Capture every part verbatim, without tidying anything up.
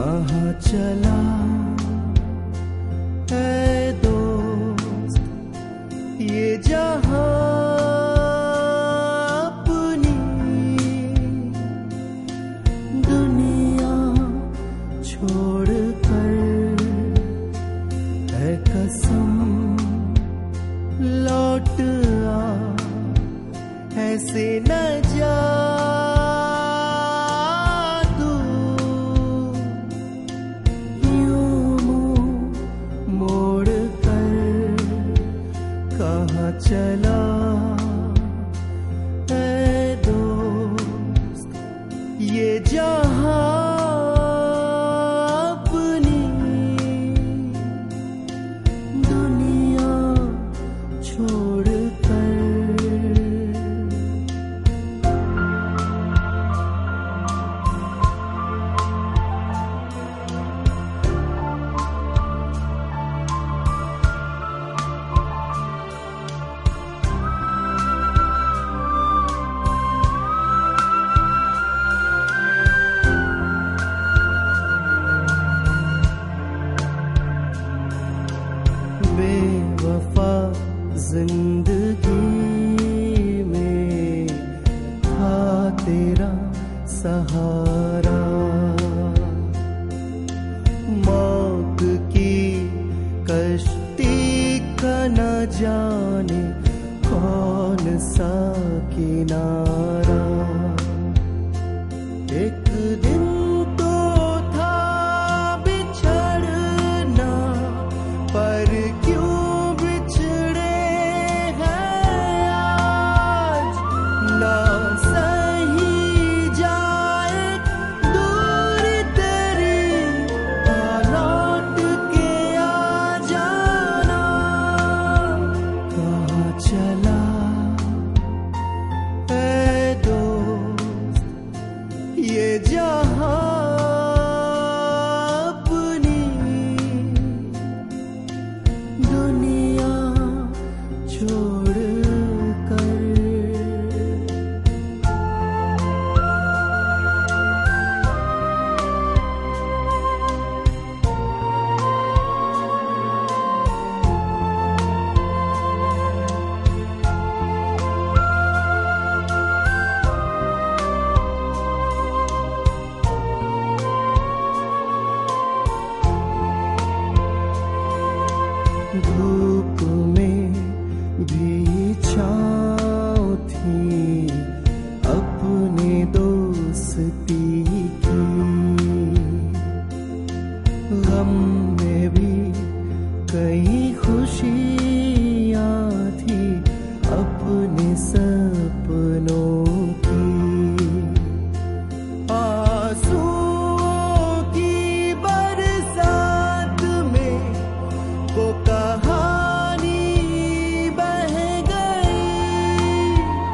कहाँ चला है दोस्त ये जहां अपनी दुनिया छोड़ कर है कसम लौट आ ऐसे न जा चला है दोस्त ये जहां अपनी दुनिया छोड़ कर। बेवफा जिंदगी में था तेरा सहारा, मौत की कश्ती का न जाने कौन सा किनारा। एक दिन तो था बिछड़ना पर ये जहां अपनी दुनिया छोड़ कर। धूप में भी छाँव थी अपने दोस्ती की, गम में भी कई खुशियाँ थी अपने सपनों की। आंसुओं की बरसात में वो कहानी बह गई,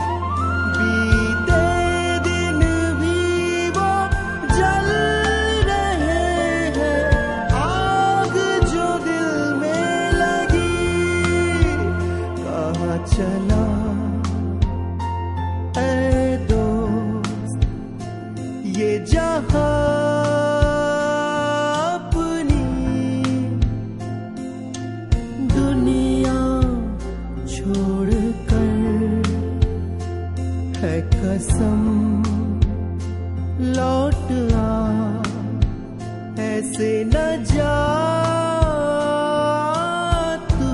बीते दिन भी वो जल रहे हैं, आग जो दिल में लगी। कहाँ चला ऐ दोस्त ये जहां छोड़ कर है कसम लौट आ ऐसे न जा तू।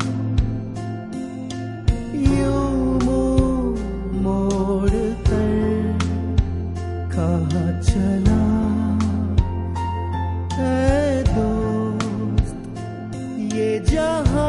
यूं मुंह मोड़ कर कहाँ चला है दोस्त ये जहां